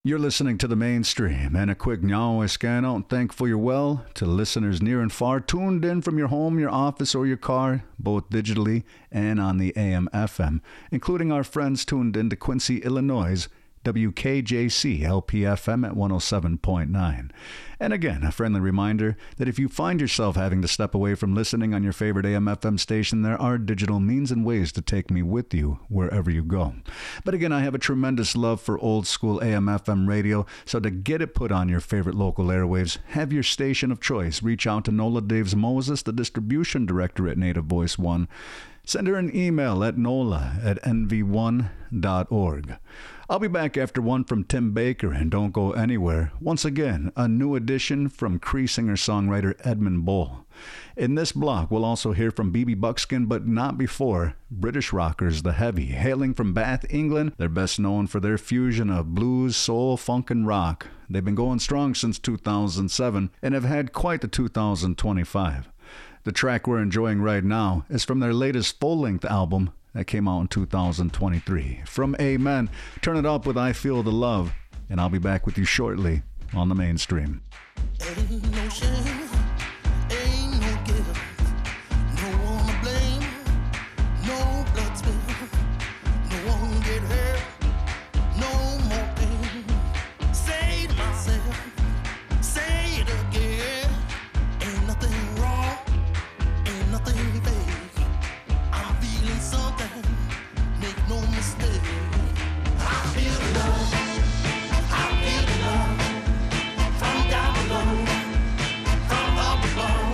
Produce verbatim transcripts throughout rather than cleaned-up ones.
You're listening to The Mainstream, and a quick now scan out and thankful you're well to listeners near and far, tuned in from your home, your office, or your car, both digitally and on the A M F M, including our friends tuned in to Quincy, Illinois' W K J C L P F M at one oh seven point nine. And again, a friendly reminder that if you find yourself having to step away from listening on your favorite A M F M station, there are digital means and ways to take me with you wherever you go. But again, I have a tremendous love for old school A M F M radio, so to get it put on your favorite local airwaves, have your station of choice reach out to Nola Daves Moses, the distribution director at Native Voice One. Send her an email at nola at n v one dot org. I'll be back after one from Tim Baker, and don't go anywhere. Once again, a new addition from Cree singer-songwriter Edmund Bull. In this block, we'll also hear from B B Buckskin, but not before, British rockers The Heavy. Hailing from Bath, England, they're best known for their fusion of blues, soul, funk, and rock. They've been going strong since two thousand seven and have had quite the two thousand twenty-five. The track we're enjoying right now is from their latest full-length album that came out in two thousand twenty-three. From Amen, turn it up with I Feel the Love, and I'll be back with you shortly on The Mainstream. Ain't no shame, ain't no guilt, no one to blame, no blood spill, no one get hurt, no more pain. Say to myself, say it again, ain't nothing wrong, ain't nothing fake. I'm feeling something, make no mistake. I feel love, I feel love. From down below, from up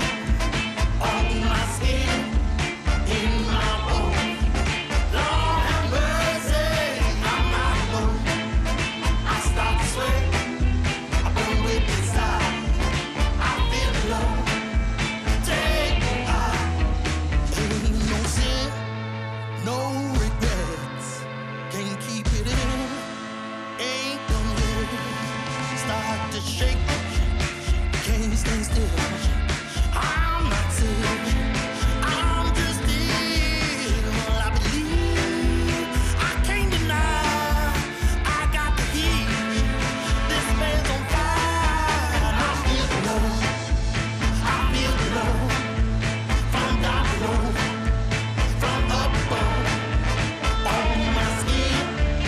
above, on my skin, in my bones. Lord have mercy, I'm not alone. I start to sweat, I burn with desire. I feel love, take me high. Ain't no sin, no regrets. Can't keep it in, ain't done yet. Start to shake, can't stay still. I'm not sick, I'm just ill. I believe, I can't deny, I got the heat. This man's on fire. I feel the love, I feel the love. From down below, from up above, on my skin,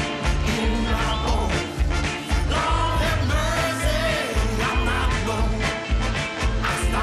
in my bones. Lord have mercy, I'm not alone. I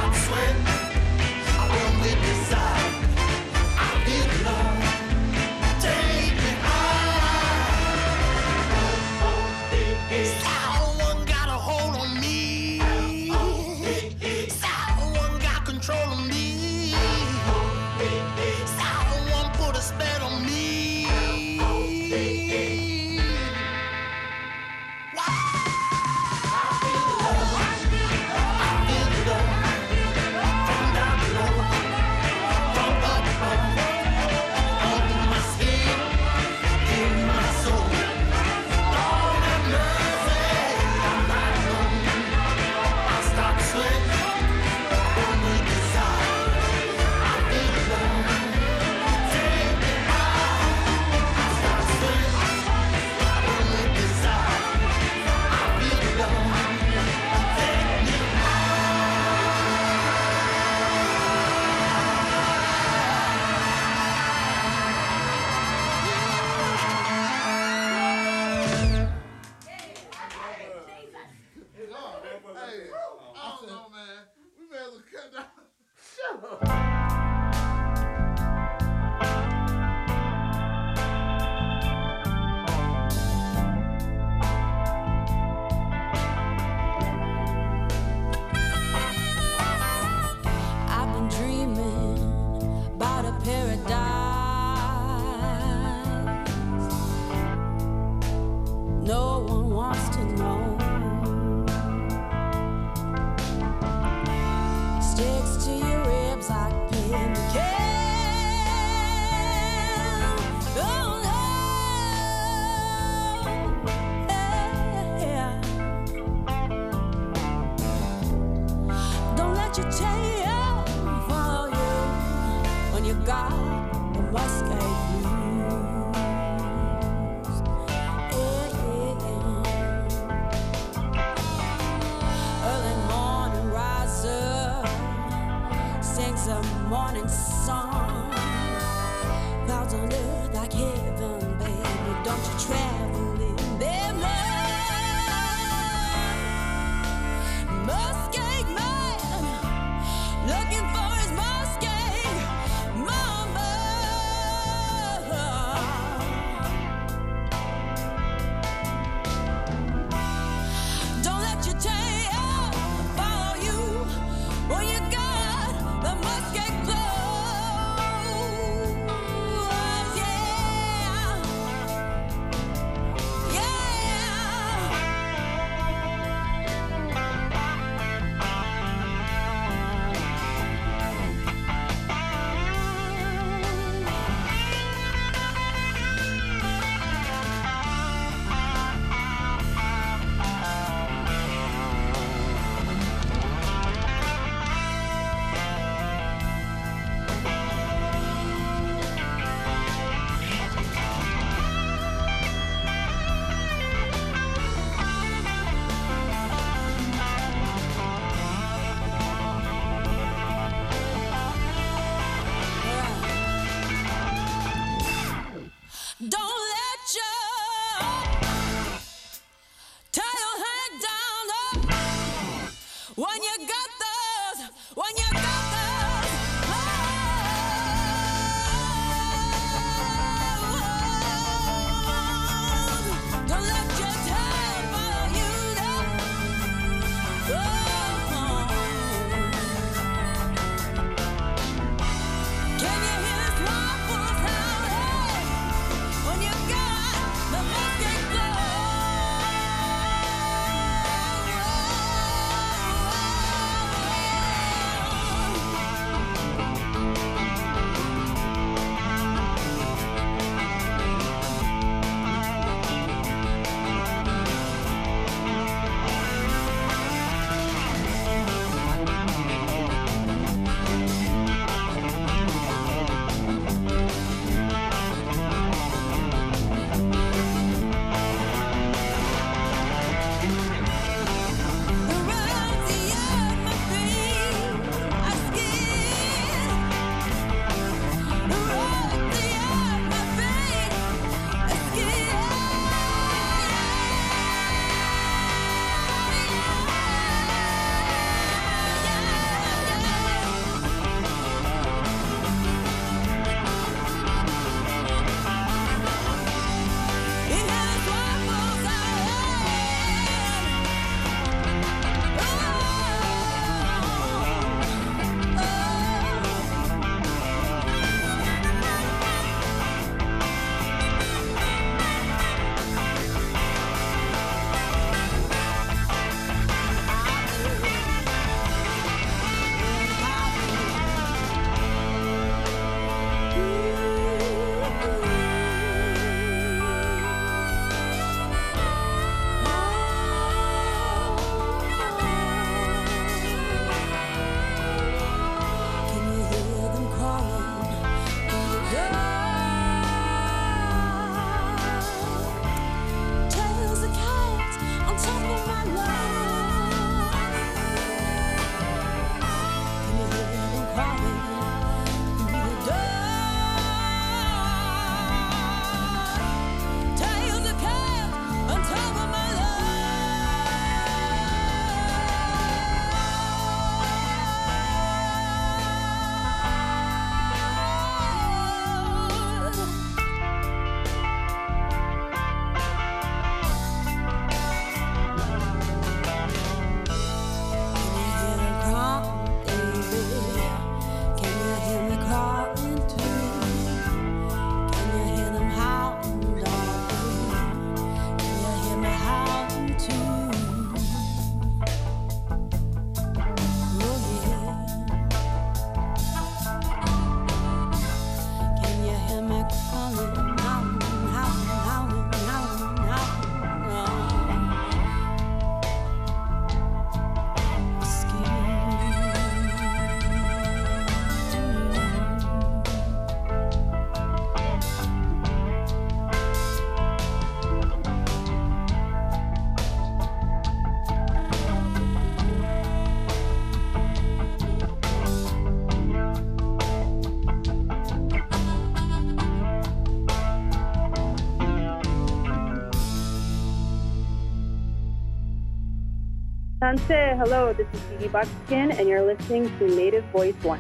Sanse, hello, this is B B Buckskin, and you're listening to Native Voice One.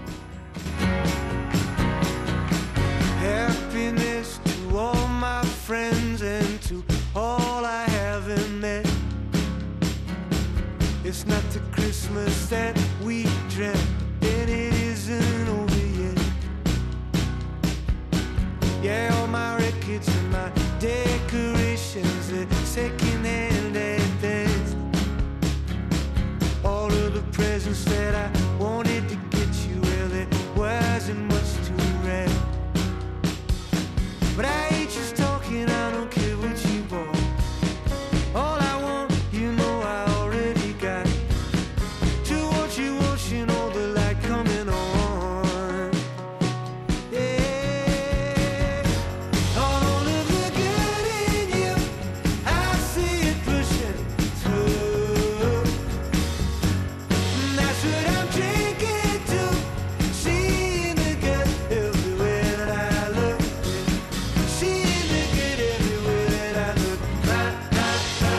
Happiness to all my friends and to all I haven't met. It's not the Christmas that we dreamt, and it isn't over yet. Yeah, all my records and my decorations are second-hand at best. All of the presents that I wanted to get you, well, there wasn't much to wrap. But I ain't just talking, I don't care what you bought. All I want, you know I already got. To watch you watching all the light coming on. Yeah. All of the good in you, I see it pushing through. That's what I'm drinking to. Seeing the good everywhere that I look. Seeing the good everywhere that I look. La, la, la,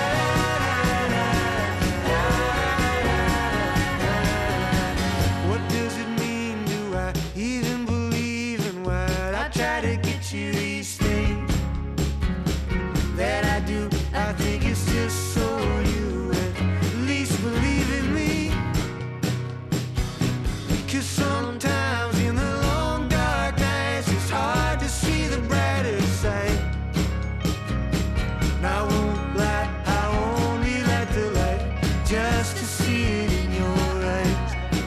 la, la, la. What does it mean? Do I even believe in what I try to get you these things that I do? I think it's just so you at least believe in me. Cause sometimes in the long dark nights it's hard to see the brighter side. And I won't lie, I only light the light just to see it in your eyes.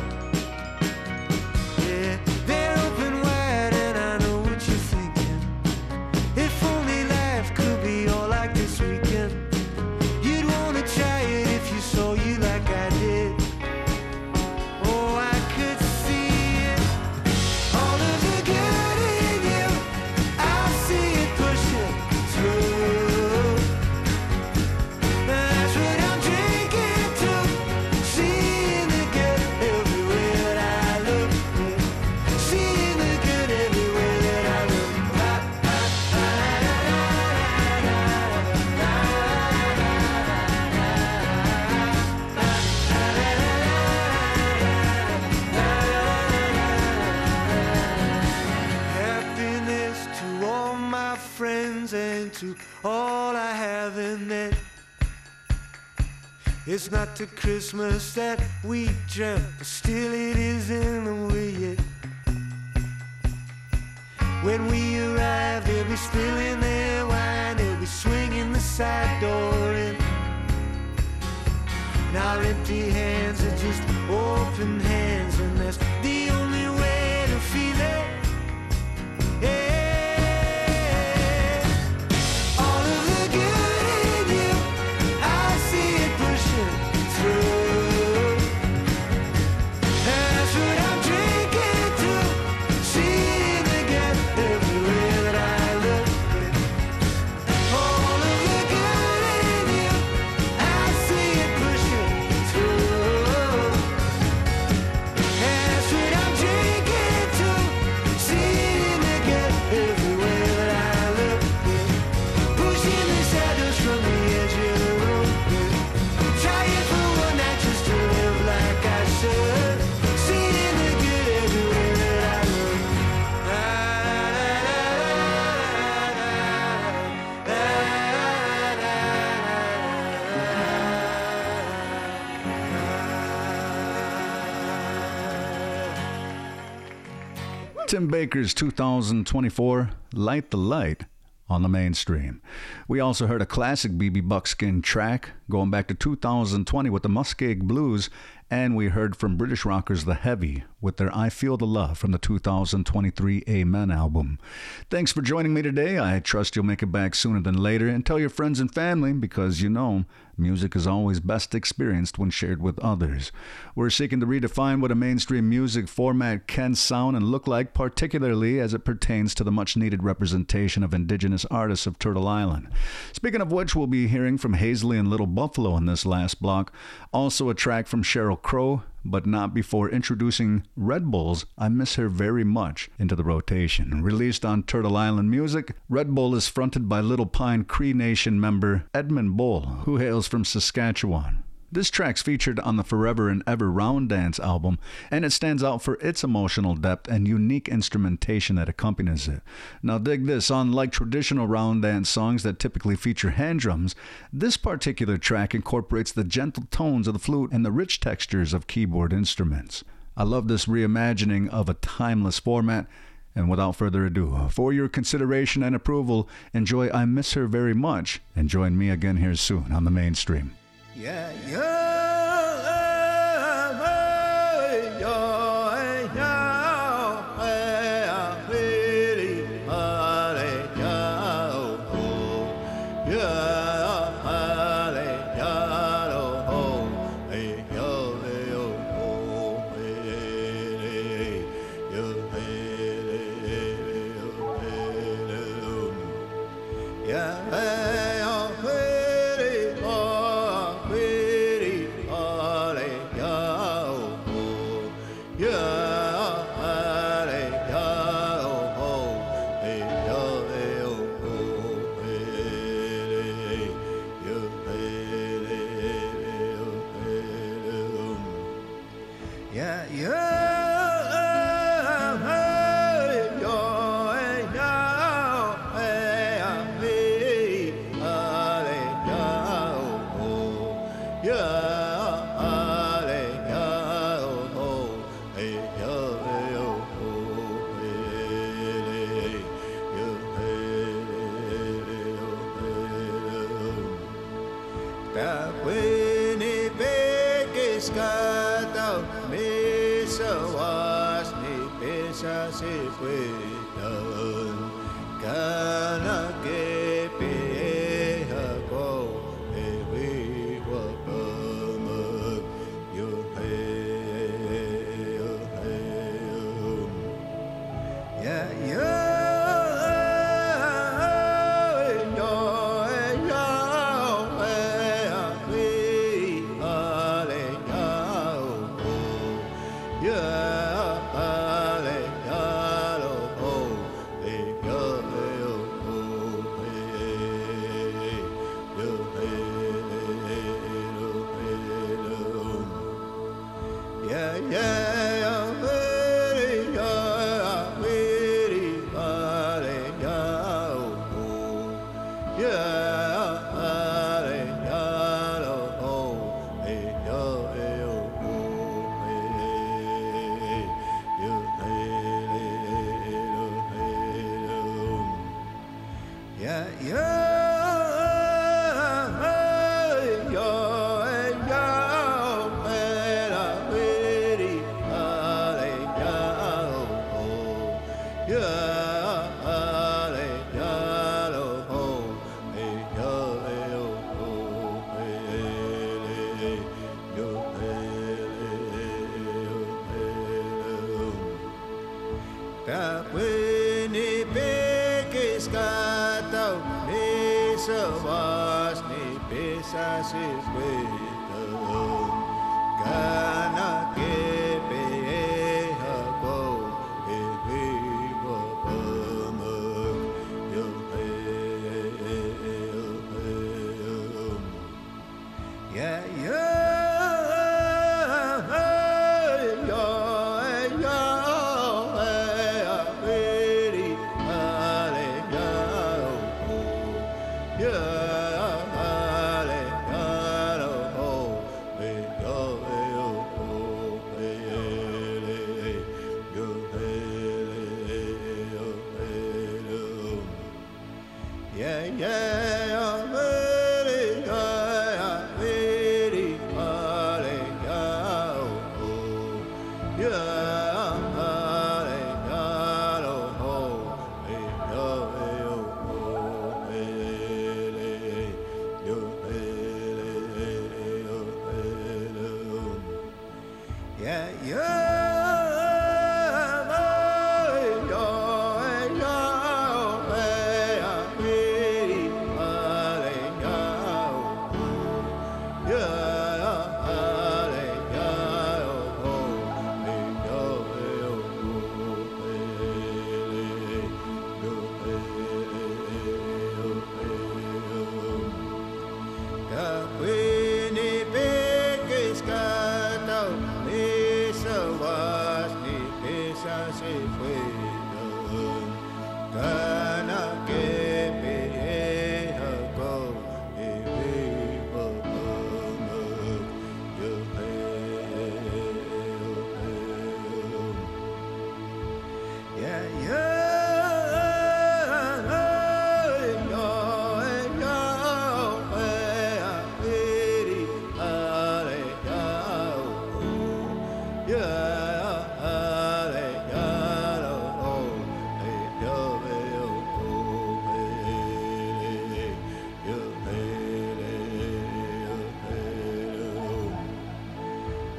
Yeah, they're open wide and I know what you're thinking. If only life could be all like this weekend. You'd wanna try it if you saw you like I did. Oh, I could see it. All of the good in you, I see it pushing through. That's what I'm drinking to. Seeing the good everywhere that I look. Seeing the good everywhere that I look. La, la, la, la, la, happiness to all my friends and to all I haven't met. It's not the Christmas that we dreamt, but still it isn't over yet. When we arrive, they'll be spilling their wine, they'll be swinging the side door in. And our empty hands are just open hands, and that's the only way to feel it. Yeah. All of the good in you, I see it pushing through. That's what I'm drinking to. Seeing the good everywhere that I look. All of the good in you, I see it pushing through. That's what I'm drinking to. Seeing the good everywhere that I look. Pushing the shadows from the edge of the road. Trying for one night just to live like I should. Seeing the good everywhere that I look. La, la, la, la, la, la. Tim Baker's two thousand twenty-four Light the Light on the mainstream. We also heard a classic B B Buckskin track going back to two thousand twenty with the Muskeg Blues, and we heard from British rockers The Heavy with their I Feel the Love from the two thousand twenty-three Amen album. Thanks for joining me today. I trust you'll make it back sooner than later, and tell your friends and family, because you know music is always best experienced when shared with others. We're seeking to redefine what a mainstream music format can sound and look like, particularly as it pertains to the much-needed representation of indigenous artists of Turtle Island. Speaking of which, we'll be hearing from Hazley and Little Buffalo in this last block. Also a track from Sheryl Crow, but not before introducing Red Bull's I Miss Her Very Much into the rotation. Released on Turtle Island Music, Red Bull is fronted by Little Pine Cree Nation member Edmund Bull, who hails from Saskatchewan. This track's featured on the Forever and Ever Round Dance album, and it stands out for its emotional depth and unique instrumentation that accompanies it. Now dig this, unlike traditional round dance songs that typically feature hand drums, this particular track incorporates the gentle tones of the flute and the rich textures of keyboard instruments. I love this reimagining of a timeless format, and without further ado, for your consideration and approval, enjoy I Miss Her Very Much, and join me again here soon on the mainstream. Yeah, yeah.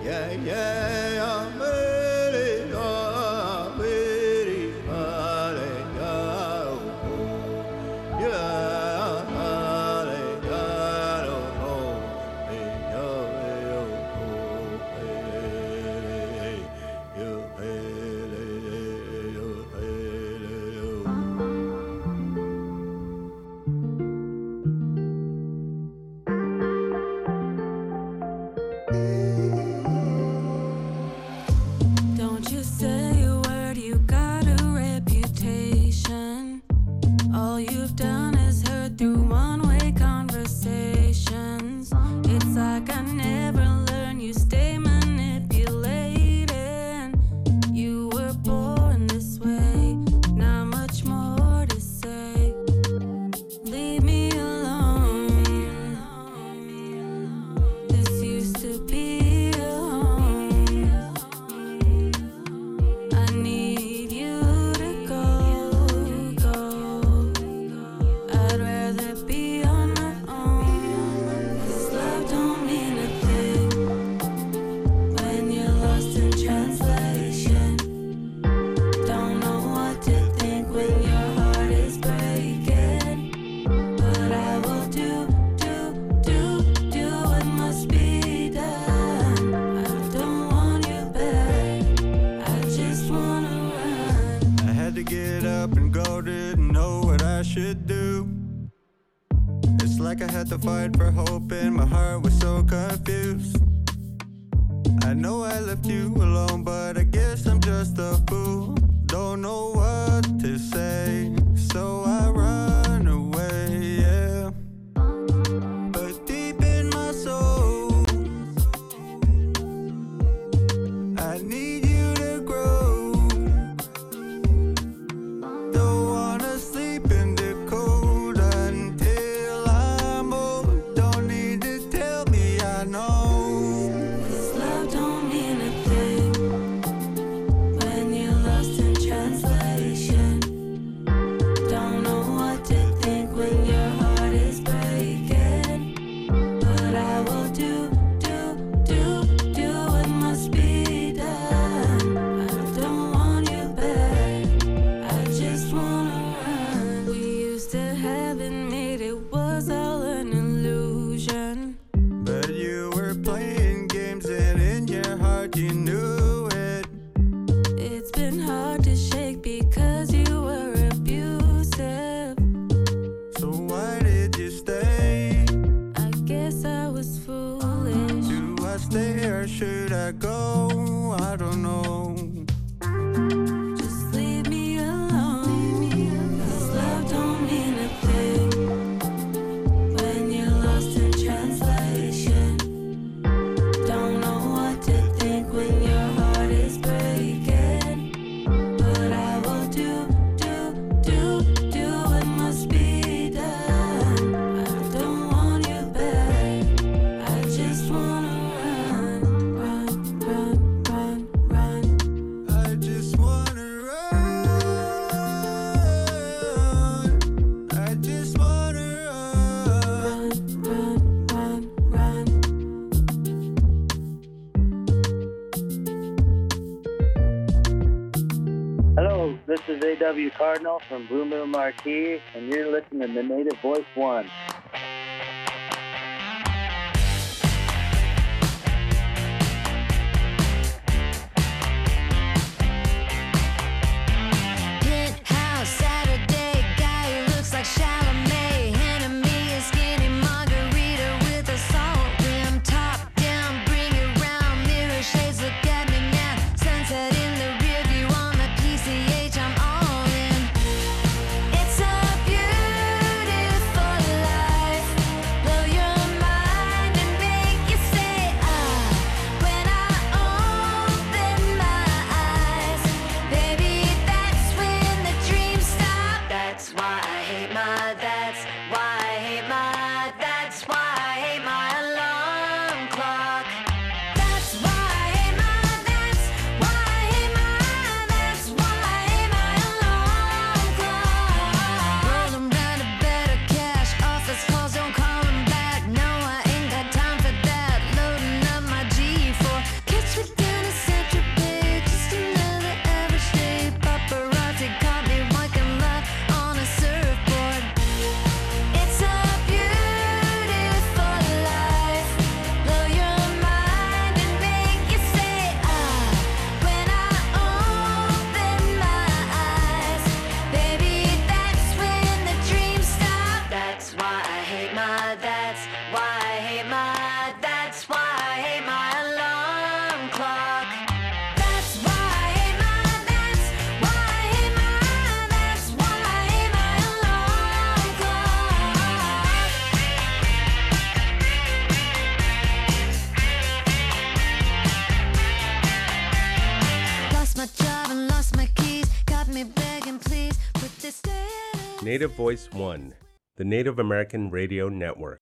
This is A W Cardinal from Blue Mill Marquee, and you're listening to The Native Voice One. Penthouse Saturday, guy who looks like Chalamet. Enemy is skinny margarita with a salt rim. Top down, bring it round. Mirror shades, look at me now. Sunset in the rear view on the P C H, I'm all in. It's a beautiful life. Native Voice One, the Native American Radio Network.